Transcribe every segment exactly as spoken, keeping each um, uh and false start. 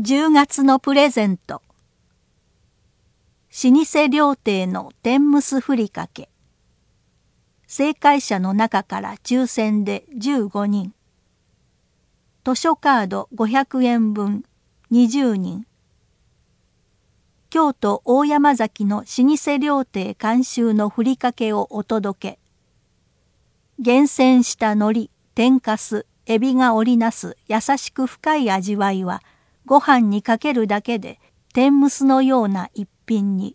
じゅうがつのプレゼント。老舗料亭の天むすふりかけ。正解者の中から抽選でじゅうごにん。図書カードごひゃくえんぶんにじゅうにん。京都大山崎の老舗料亭監修のふりかけをお届け。厳選した海苔、天かす、エビが織りなす優しく深い味わいは、ご飯にかけるだけで天むすのような一品に。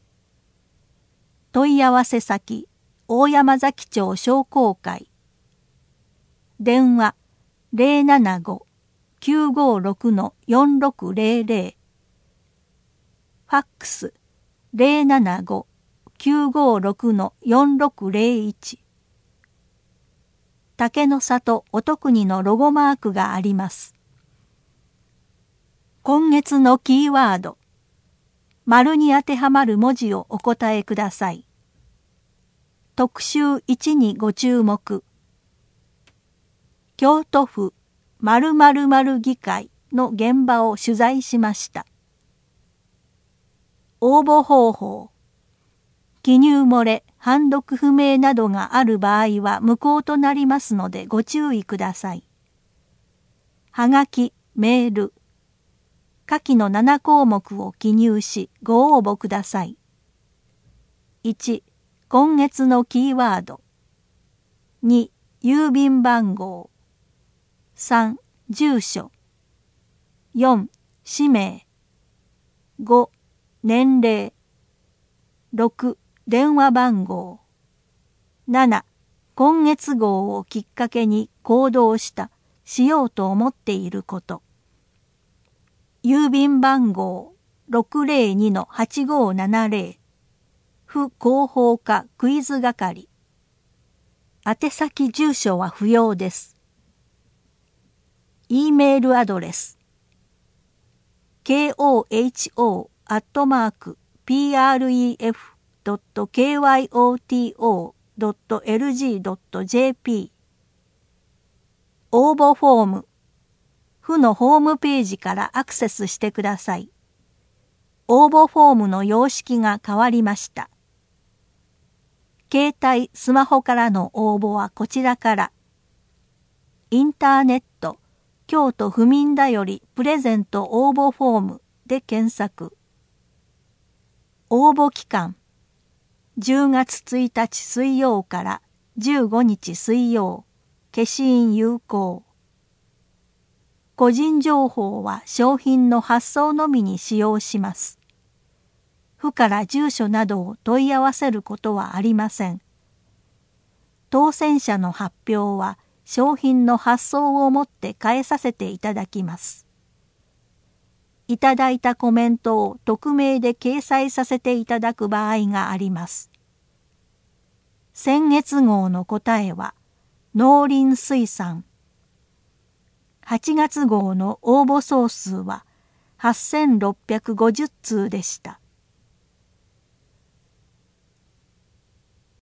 問い合わせ先、大山崎町商工会。電話 ゼロななご きゅうごろく よんろくゼロゼロ。ファックス ゼロななご きゅうごろく よんろくゼロいち。竹の里音国のロゴマークがあります。今月のキーワード。丸に当てはまる文字をお答えください。特集いちにご注目。京都府〇〇〇議会の現場を取材しました。応募方法。記入漏れ、判読不明などがある場合は無効となりますのでご注意ください。はがき、メール。下記のななこうもくを記入しご応募ください。いち、今月のキーワード。に、郵便番号。さん、住所。よん、氏名。ご、年齢。ろく、電話番号。なな、今月号をきっかけに行動した、しようと思っていること。郵便番号 ろくぜろにのはちごななぜろ。府広報課クイズ係。宛先住所は不要です。E メールアドレス。ケーオーエイチオー アットマーク ピーアールイーエフ ドット ケーワイオーティーオー ドット エルジー ドット ジェーピー。応募フォーム。府のホームページからアクセスしてください。応募フォームの様式が変わりました。携帯、スマホからの応募はこちらから。インターネット、京都府民だよりプレゼント応募フォームで検索。応募期間、じゅうがつついたち水曜からじゅうごにち水曜、消印有効。個人情報は商品の発送のみに使用します。府から住所などを問い合わせることはありません。当選者の発表は商品の発送をもって返させていただきます。いただいたコメントを匿名で掲載させていただく場合があります。先月号の答えは農林水産。はちがつ号の応募総数ははっせんろっぴゃくごじゅっつうでした。